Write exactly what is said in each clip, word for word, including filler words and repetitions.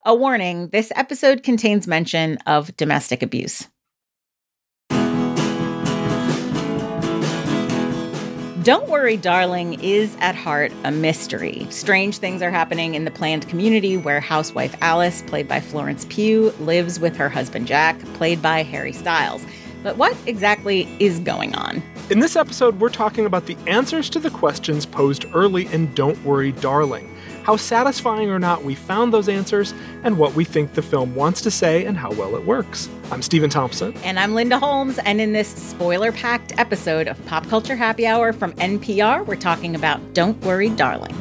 A warning, this episode contains mention of domestic abuse. Don't Worry, Darling is at heart a mystery. Strange things are happening in the planned community where housewife Alice, played by Florence Pugh, lives with her husband Jack, played by Harry Styles. But what exactly is going on? In this episode, we're talking about the answers to the questions posed early in Don't Worry, Darling. How satisfying or not we found those answers, and what we think the film wants to say and how well it works. I'm Stephen Thompson. And I'm Linda Holmes, and in this spoiler-packed episode of Pop Culture Happy Hour from N P R, we're talking about Don't Worry, Darling.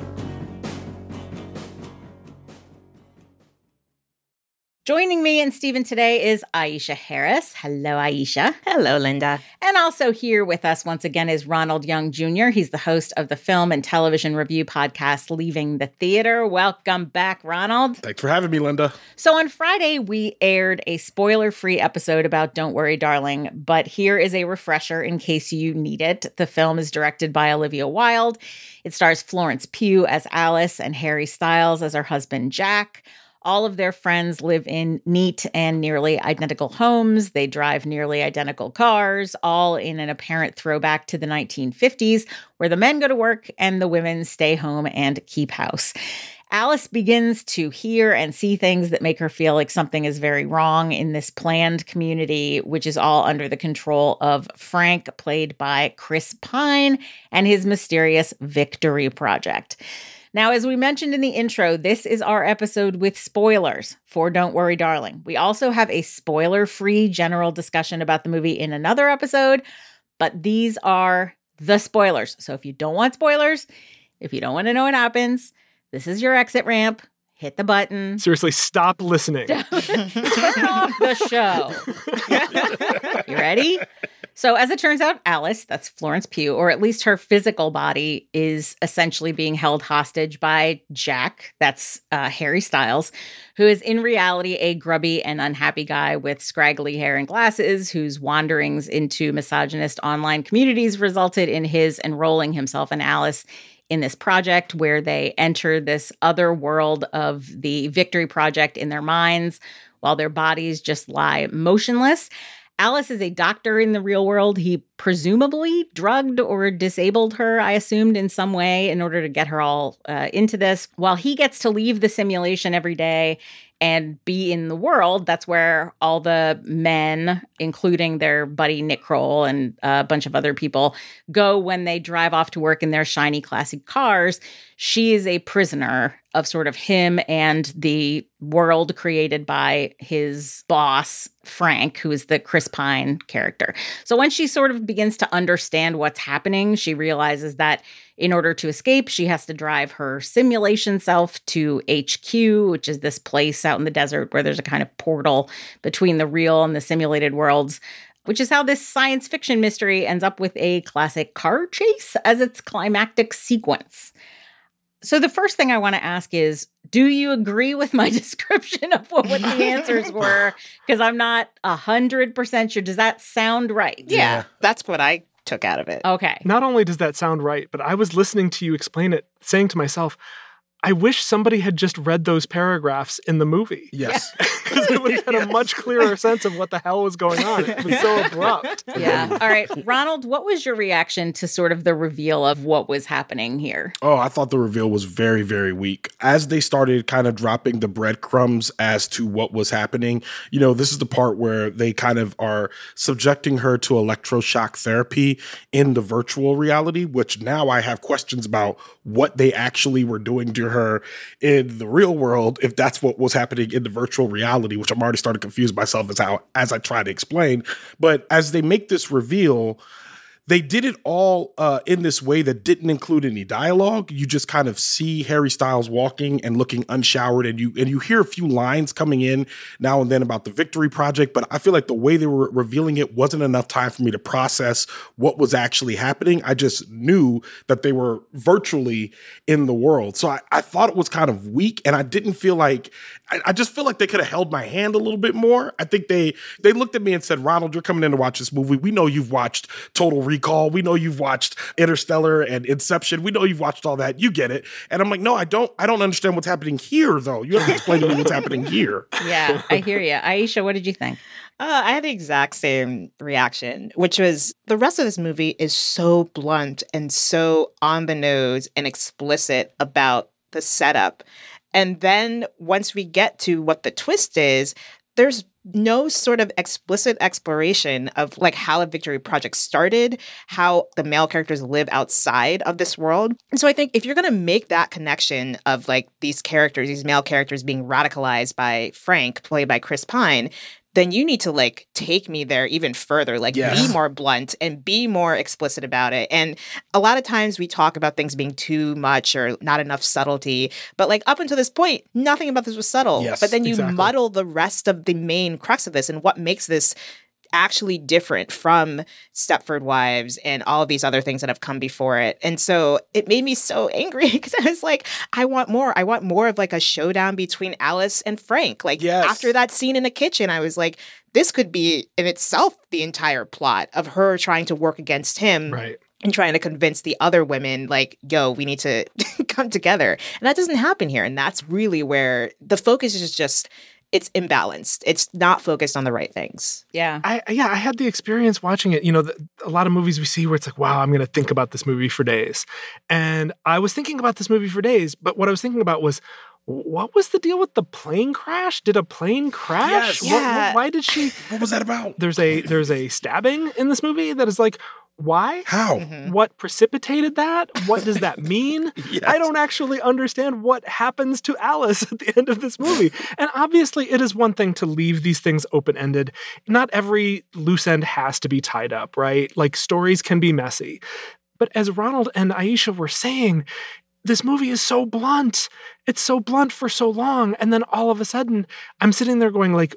Joining me and Stephen today is Aisha Harris. Hello, Aisha. Hello, Linda. And also here with us once again is Ronald Young Junior He's the host of the film and television review podcast, Leaving the Theater. Welcome back, Ronald. Thanks for having me, Linda. So on Friday, we aired a spoiler-free episode about Don't Worry, Darling, but here is a refresher in case you need it. The film is directed by Olivia Wilde. It stars Florence Pugh as Alice and Harry Styles as her husband, Jack. All of their friends live in neat and nearly identical homes. They drive nearly identical cars, all in an apparent throwback to the nineteen fifties, where the men go to work and the women stay home and keep house. Alice begins to hear and see things that make her feel like something is very wrong in this planned community, which is all under the control of Frank, played by Chris Pine, and his mysterious Victory Project. Now, as we mentioned in the intro, this is our episode with spoilers for Don't Worry, Darling. We also have a spoiler-free general discussion about the movie in another episode, but these are the spoilers. So if you don't want spoilers, if you don't want to know what happens, this is your exit ramp. Hit the button. Seriously, stop listening. Turn off the show. You ready? So as it turns out, Alice, that's Florence Pugh, or at least her physical body, is essentially being held hostage by Jack, that's uh, Harry Styles, who is in reality a grubby and unhappy guy with scraggly hair and glasses, whose wanderings into misogynist online communities resulted in his enrolling himself and Alice in this project where they enter this other world of the Victory Project in their minds while their bodies just lie motionless. Alice is a doctor in the real world. He presumably drugged or disabled her, I assumed, in some way in order to get her all uh, into this. While he gets to leave the simulation every day and be in the world, that's where all the men, including their buddy Nick Kroll and a bunch of other people, go when they drive off to work in their shiny, classy cars. She is a prisoner of sort of him and the world created by his boss, Frank, who is the Chris Pine character. So when she sort of begins to understand what's happening, she realizes that in order to escape, she has to drive her simulation self to H Q, which is this place out in the desert where there's a kind of portal between the real and the simulated worlds, which is how this science fiction mystery ends up with a classic car chase as its climactic sequence. So the first thing I want to ask is, do you agree with my description of what, what the answers were? Because I'm not one hundred percent sure. Does that sound right? Yeah, yeah, that's what I took out of it. Okay. Not only does that sound right, but I was listening to you explain it, saying to myself, I wish somebody had just read those paragraphs in the movie. Yes. Because we would have had a much clearer sense of what the hell was going on. It was so abrupt. Yeah. All right. Ronald, what was your reaction to sort of the reveal of what was happening here? Oh, I thought the reveal was very, very weak. As they started kind of dropping the breadcrumbs as to what was happening, you know, this is the part where they kind of are subjecting her to electroshock therapy in the virtual reality, which now I have questions about what they actually were doing to her in the real world, if that's what was happening in the virtual reality, which I'm already starting to confuse myself as how as I try to explain. But as they make this reveal, they did it all uh, in this way that didn't include any dialogue. You just kind of see Harry Styles walking and looking unshowered, and you and you hear a few lines coming in now and then about the Victory Project. But I feel like the way they were revealing it wasn't enough time for me to process what was actually happening. I just knew that they were virtually in the world. So I, I thought it was kind of weak, and I didn't feel like I, I just feel like they could have held my hand a little bit more. I think they they looked at me and said, "Ronald, you're coming in to watch this movie. We know you've watched Total Recall. We know you've watched Interstellar and Inception. We know you've watched all that. You get it. And I'm like, no, I don't. I don't understand what's happening here, though. You have to explain to me what's happening here. Yeah, I hear you. Aisha, what did you think? Uh, I had the exact same reaction, which was the rest of this movie is so blunt and so on the nose and explicit about the setup. And then once we get to what the twist is, there's no sort of explicit exploration of like how a Victory Project started, how the male characters live outside of this world. And so I think if you're going to make that connection of like these characters, these male characters being radicalized by Frank, played by Chris Pine, then you need to like take me there even further, like Yes. be more blunt and be more explicit about it. And a lot of times we talk about things being too much or not enough subtlety, but like up until this point, nothing about this was subtle. Yes, but then you exactly. muddle the rest of the main crux of this and what makes this actually different from Stepford Wives and all of these other things that have come before it. And so it made me so angry because I was like, I want more. I want more of like a showdown between Alice and Frank. Like Yes. after that scene in the kitchen, I was like, this could be in itself the entire plot of her trying to work against him. Right. And trying to convince the other women, like, yo, we need to come together. And that doesn't happen here. And that's really where the focus is just, it's imbalanced. It's not focused on the right things. Yeah. I yeah, I had the experience watching it. You know, the, a lot of movies we see where it's like, wow, I'm going to think about this movie for days. And I was thinking about this movie for days, but what I was thinking about was, what was the deal with the plane crash? Did a plane crash? Yes. What- what- Yeah. why did she? What was that about? There's a there's a stabbing in this movie that is like, why? How? Mhm. What precipitated that? What does that mean? Yes. I don't actually understand what happens to Alice at the end of this movie. And obviously, it is one thing to leave these things open ended. Not every loose end has to be tied up, right? Like stories can be messy. But as Ronald and Aisha were saying, this movie is so blunt. It's so blunt for so long. And then all of a sudden, I'm sitting there going, like,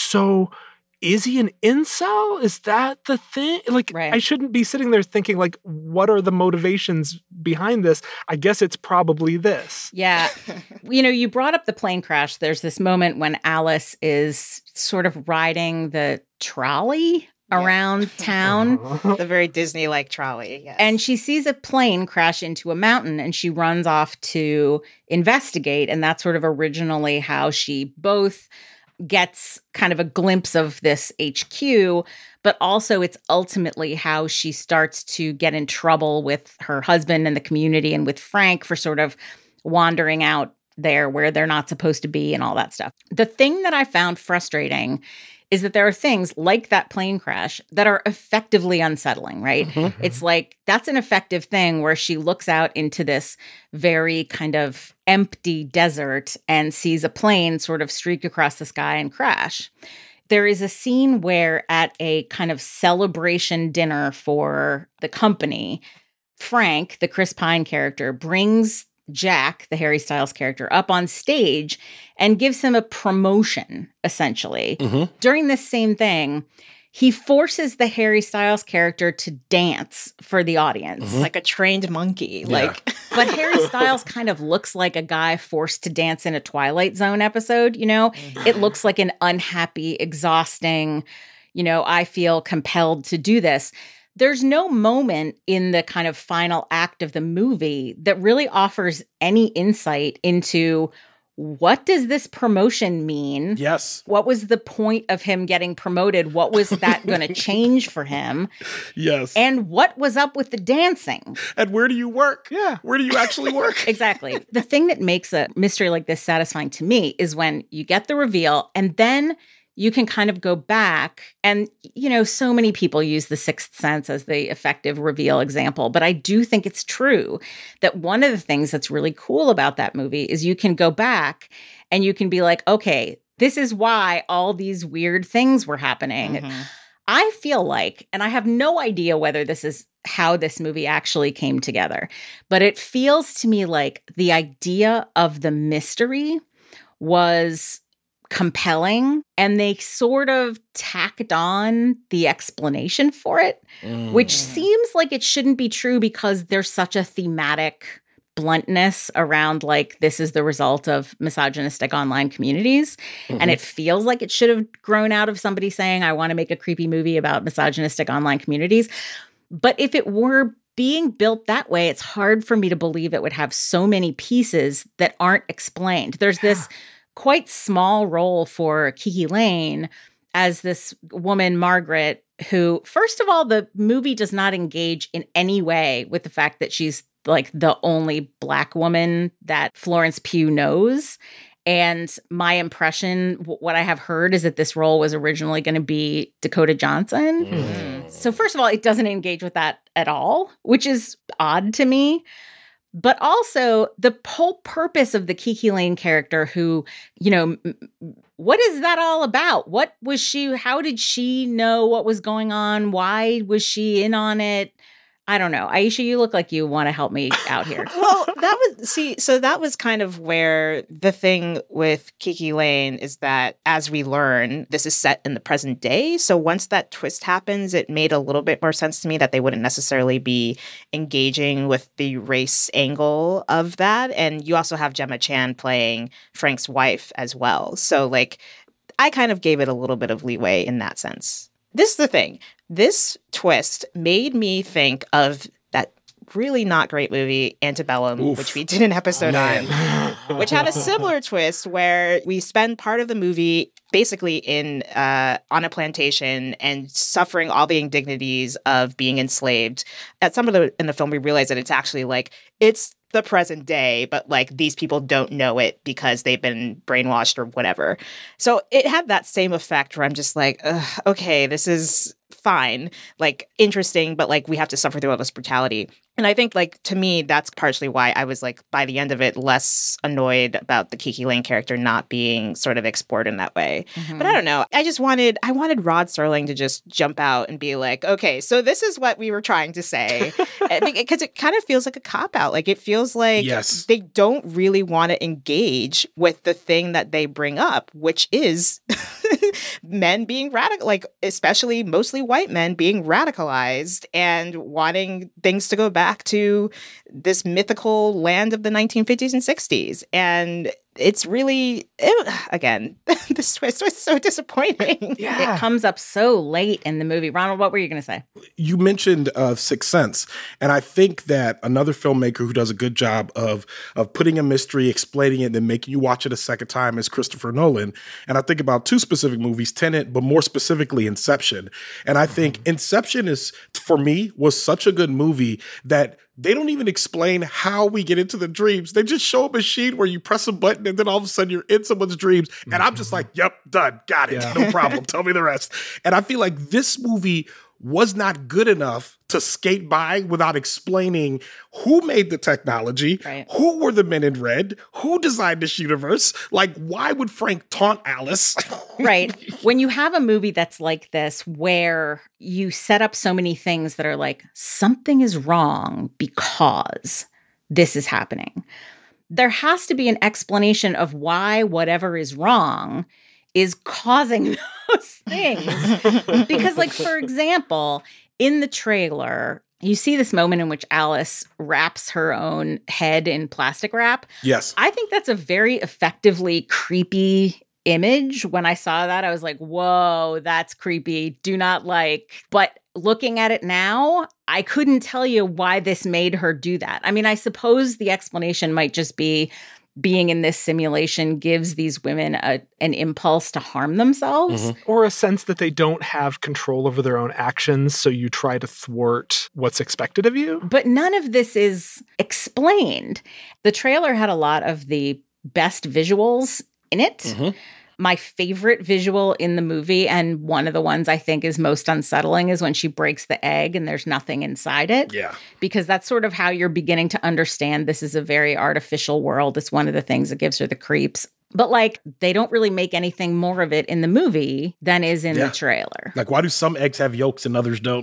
so is he an incel? Is that the thing? Like, Right. I shouldn't be sitting there thinking, like, what are the motivations behind this? I guess it's probably this. Yeah. You know, you brought up the plane crash. There's this moment when Alice is sort of riding the trolley Yeah. around town. Uh-huh. The very Disney-like trolley. Yes. And she sees a plane crash into a mountain and she runs off to investigate. And that's sort of originally how she both gets kind of a glimpse of this H Q, but also it's ultimately how she starts to get in trouble with her husband and the community and with Frank for sort of wandering out there where they're not supposed to be and all that stuff. The thing that I found frustrating is that there are things like that plane crash that are effectively unsettling, right? Mm-hmm. It's like that's an effective thing where she looks out into this very kind of empty desert and sees a plane sort of streak across the sky and crash. There is a scene where at a kind of celebration dinner for the company, Frank, the Chris Pine character, brings Jack, the Harry Styles character, up on stage and gives him a promotion, essentially. Mhm. During this same thing, he forces the Harry Styles character to dance for the audience. like a trained monkey. Yeah. Like, But Harry Styles kind of looks like a guy forced to dance in a Twilight Zone episode, you know? It looks like an unhappy, exhausting, you know, I feel compelled to do this. There's no moment in the kind of final act of the movie that really offers any insight into what does this promotion mean? Yes. What was the point of him getting promoted? What was that going to change for him? Yes. And what was up with the dancing? And where do you work? Yeah. Where do you actually work? Exactly. The thing that makes a mystery like this satisfying to me is when you get the reveal and then you can kind of go back and, you know, so many people use The Sixth Sense as the effective reveal example, but I do think it's true that one of the things that's really cool about that movie is you can go back and you can be like, okay, this is why all these weird things were happening. Mhm. I feel like, and I have no idea whether this is how this movie actually came together, but it feels to me like the idea of the mystery was compelling and they sort of tacked on the explanation for it, Mm. which seems like it shouldn't be true because there's such a thematic bluntness around like this is the result of misogynistic online communities. And it feels like it should have grown out of somebody saying, I want to make a creepy movie about misogynistic online communities. But if it were being built that way, it's hard for me to believe it would have so many pieces that aren't explained. There's yeah. this quite small role for Kiki Layne as this woman, Margaret, who, first of all, the movie does not engage in any way with the fact that she's like the only Black woman that Florence Pugh knows. And my impression, what I have heard, is that this role was originally going to be Dakota Johnson. Mm. So first of all, it doesn't engage with that at all, which is odd to me. But also the whole purpose of the Kiki Layne character who, you know, what is that all about? What was she, how did she know what was going on? Why was she in on it? I don't know. Aisha, you look like you want to help me out here. Well, that was, see, so that was kind of where the thing with Kiki Layne is that, as we learn, this is set in the present day. So once that twist happens, it made a little bit more sense to me that they wouldn't necessarily be engaging with the race angle of that. And you also have Gemma Chan playing Frank's wife as well. So, like, I kind of gave it a little bit of leeway in that sense. This is the thing. This twist made me think of that really not great movie, Antebellum, Oof. which we did an episode oh, on, which had a similar twist where we spend part of the movie basically in uh, on a plantation and suffering all the indignities of being enslaved. At some of the in the film, we realize that it's actually like it's the present day, but like these people don't know it because they've been brainwashed or whatever. So it had that same effect where I'm just like, okay, this is fine, like interesting, but like we have to suffer through all this brutality. And I think, like, to me, that's partially why I was, like, by the end of it, less annoyed about the Kiki Layne character not being sort of explored in that way. Mm-hmm. But I don't know. I just wanted, I wanted Rod Serling to just jump out and be like, okay, so this is what we were trying to say. Because it kind of feels like a cop-out. Like, it feels like yes. they don't really want to engage with the thing that they bring up, which is men being radical, like, especially mostly white men being radicalized and wanting things to go back to this mythical land of the nineteen fifties and sixties. And it's really, it, again, this twist was so disappointing. Yeah. It comes up so late in the movie. Ronald, what were you going to say? You mentioned uh, Sixth Sense. And I think that another filmmaker who does a good job of of putting a mystery, explaining it, and then making you watch it a second time is Christopher Nolan. And I think about two specific movies, Tenet, but more specifically Inception. And I think mm-hmm. Inception is, for me, was such a good movie that they don't even explain how we get into the dreams. They just show a machine where you press a button and then all of a sudden you're in someone's dreams. And mm-hmm. I'm just like, yep, done. Got it. Yeah. No problem. Tell me the rest. And I feel like this movie was not good enough to skate by without explaining who made the technology, right. who were the men in red, who designed this universe. Like, why would Frank taunt Alice? Right. When you have a movie that's like this, where you set up so many things that are like, something is wrong because this is happening, there has to be an explanation of why whatever is wrong is causing those things. Because, like, for example, in the trailer, you see this moment in which Alice wraps her own head in plastic wrap. Yes. I think that's a very effectively creepy image. When I saw that, I was like, whoa, that's creepy. Do not like. But looking at it now, I couldn't tell you why this made her do that. I mean, I suppose the explanation might just be being in this simulation gives these women a, an impulse to harm themselves. Mm-hmm. Or a sense that they don't have control over their own actions, so you try to thwart what's expected of you. But none of this is explained. The trailer had a lot of the best visuals in it. Mm-hmm. My favorite visual in the movie, and one of the ones I think is most unsettling, is when she breaks the egg and there's nothing inside it. Yeah. Because that's sort of how you're beginning to understand this is a very artificial world. It's one of the things that gives her the creeps. But, like, they don't really make anything more of it in the movie than is in yeah. the trailer. Like, why do some eggs have yolks and others don't?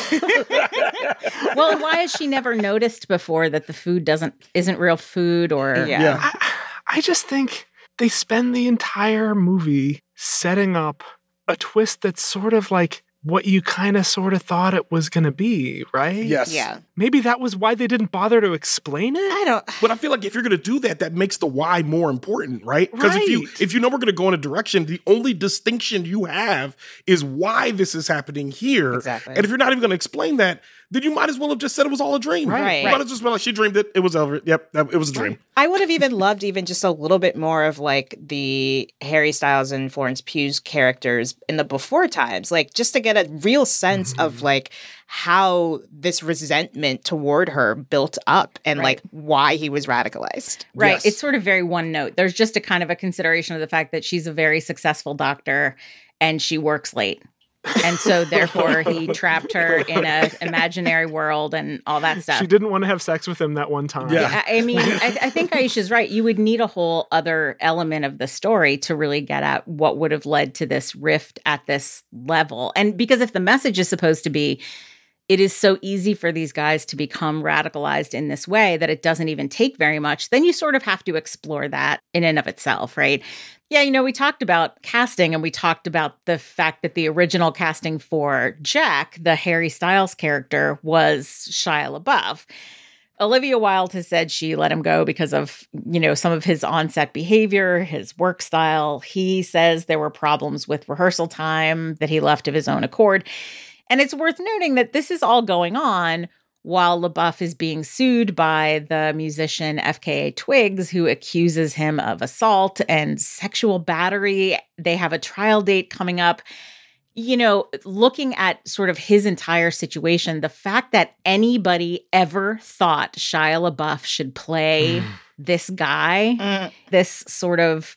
Well, why has she never noticed before that the food doesn't isn't real food? Or yeah, yeah. I, I just think they spend the entire movie setting up a twist that's sort of like what you kind of sort of thought it was going to be, right? Yes. Yeah. Maybe that was why they didn't bother to explain it. I don't. But I feel like if you're going to do that, that makes the why more important, right? Because right. if you if you know we're going to go in a direction, the only distinction you have is why this is happening here. Exactly. And if you're not even going to explain that, then you might as well have just said it was all a dream. Right. You might have just been like, she dreamed it. It was over. Yep, that, it was a dream. I would have even loved even just a little bit more of like the Harry Styles and Florence Pugh's characters in the before times, like just to get a real sense mm-hmm. of like how this resentment toward her built up and right. like why he was radicalized. Right. Yes. It's sort of very one note. There's just a kind of a consideration of the fact that she's a very successful doctor and she works late. And so therefore he trapped her in an imaginary world and all that stuff. She didn't want to have sex with him that one time. Yeah. I, I mean, I, I think Aisha's right. You would need a whole other element of the story to really get at what would have led to this rift at this level. And because if the message is supposed to be, it is so easy for these guys to become radicalized in this way that it doesn't even take very much, then you sort of have to explore that in and of itself, right? Yeah, you know, we talked about casting and we talked about the fact that the original casting for Jack, the Harry Styles character, was Shia LaBeouf. Olivia Wilde has said she let him go because of, you know, some of his on-set behavior, his work style. He says there were problems with rehearsal time, that he left of his own accord. And it's worth noting that this is all going on while LaBeouf is being sued by the musician F K A Twigs, who accuses him of assault and sexual battery. They have a trial date coming up. You know, looking at sort of his entire situation, the fact that anybody ever thought Shia LaBeouf should play mm. this guy, mm. this sort of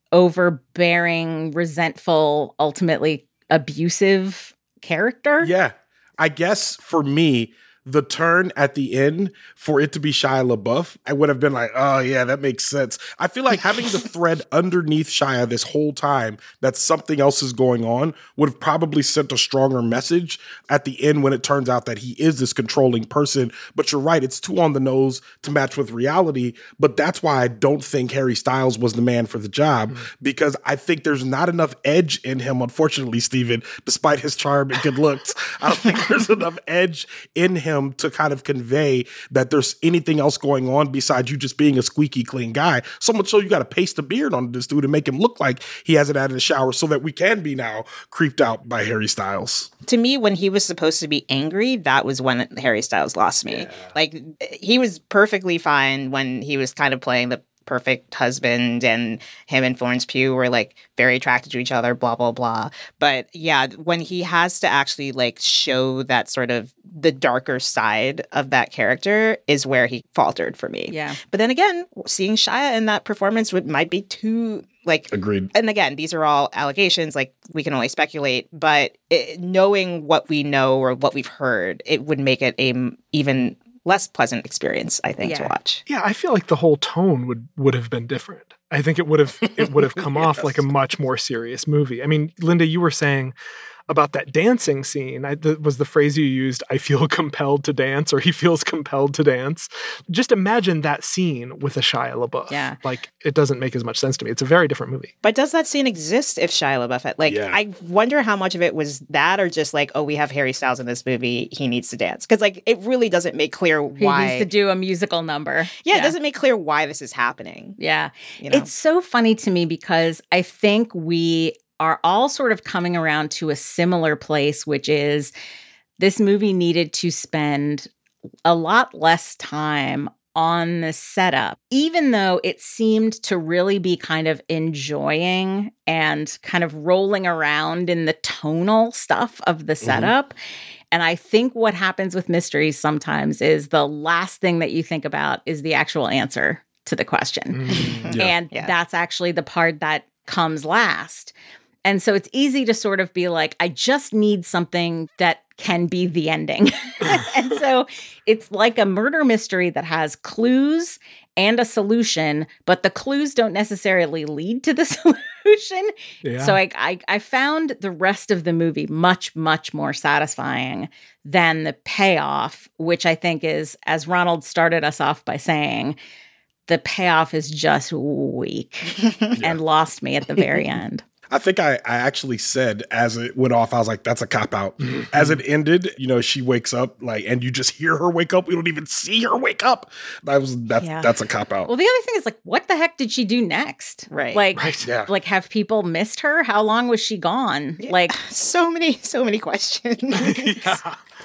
overbearing, resentful, ultimately abusive character. Yeah. I guess for me, the turn at the end for it to be Shia LaBeouf, I would have been like, oh yeah, that makes sense. I feel like having the thread underneath Shia this whole time that something else is going on would have probably sent a stronger message at the end when it turns out that he is this controlling person. But you're right, it's too on the nose to match with reality. But that's why I don't think Harry Styles was the man for the job, mm-hmm. because I think there's not enough edge in him, unfortunately, Stephen, despite his charm and good looks. I don't think there's enough edge in him to kind of convey that there's anything else going on besides you just being a squeaky clean guy. So much so you got to paste a beard on this dude and make him look like he hasn't had a shower so that we can be now creeped out by Harry Styles. To me, when he was supposed to be angry, that was when Harry Styles lost me. Yeah. Like, he was perfectly fine when he was kind of playing the perfect husband and him and Florence Pugh were like very attracted to each other, blah, blah, blah. But yeah, when he has to actually like show that sort of the darker side of that character is where he faltered for me. Yeah. But then again, seeing Shia in that performance would might be too like agreed. And again, these are all allegations, like we can only speculate, but it, knowing what we know or what we've heard, it would make it a even less pleasant experience, I think, yeah. to watch. Yeah, I feel like the whole tone would would have been different. I think it would have it would have come yes. off like a much more serious movie. I mean, Linda, you were saying about that dancing scene. I, the, was the phrase you used, I feel compelled to dance, or he feels compelled to dance. Just imagine that scene with a Shia LaBeouf. Yeah. Like, it doesn't make as much sense to me. It's a very different movie. But does that scene exist if Shia LaBeouf had, like, yeah. I wonder how much of it was that or just like, oh, we have Harry Styles in this movie, he needs to dance. Because, like, it really doesn't make clear why. He needs to do a musical number. Yeah, yeah. It doesn't make clear why this is happening. Yeah. You know? It's so funny to me because I think we are all sort of coming around to a similar place, which is this movie needed to spend a lot less time on the setup, even though it seemed to really be kind of enjoying and kind of rolling around in the tonal stuff of the setup. Mm-hmm. And I think what happens with mysteries sometimes is the last thing that you think about is the actual answer to the question. Mm, yeah. And yeah. that's actually the part that comes last. And so it's easy to sort of be like, I just need something that can be the ending. And so it's like a murder mystery that has clues and a solution, but the clues don't necessarily lead to the solution. Yeah. So I, I, I found the rest of the movie much, much more satisfying than the payoff, which I think is, as Ronald started us off by saying, the payoff is just weak yeah. and lost me at the very end. I think I, I actually said as it went off, I was like, that's a cop-out. Mm-hmm. As it ended, you know, she wakes up, like, and you just hear her wake up. We don't even see her wake up. That was that, yeah. That's a cop-out. Well, the other thing is, like, what the heck did she do next? Right. Like, right, yeah. like have people missed her? How long was she gone? Yeah. Like, so many, so many questions. yeah.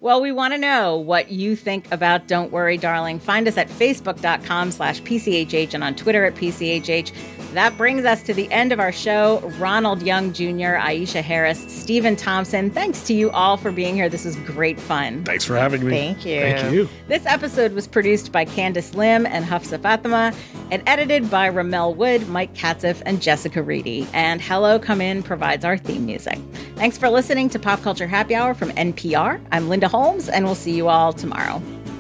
Well, we want to know what you think about Don't Worry, Darling. Find us at facebook.com slash PCHH and on Twitter at P C H H. That brings us to the end of our show. Ronald Young Junior, Aisha Harris, Stephen Thompson, thanks to you all for being here. This was great fun. Thanks for having me. Thank you. Thank you. This episode was produced by Candice Lim and Hafsa Fatima and edited by Ramel Wood, Mike Katzeff, and Jessica Reedy. And Hello Come In provides our theme music. Thanks for listening to Pop Culture Happy Hour from N P R. I'm Linda Holmes, and we'll see you all tomorrow.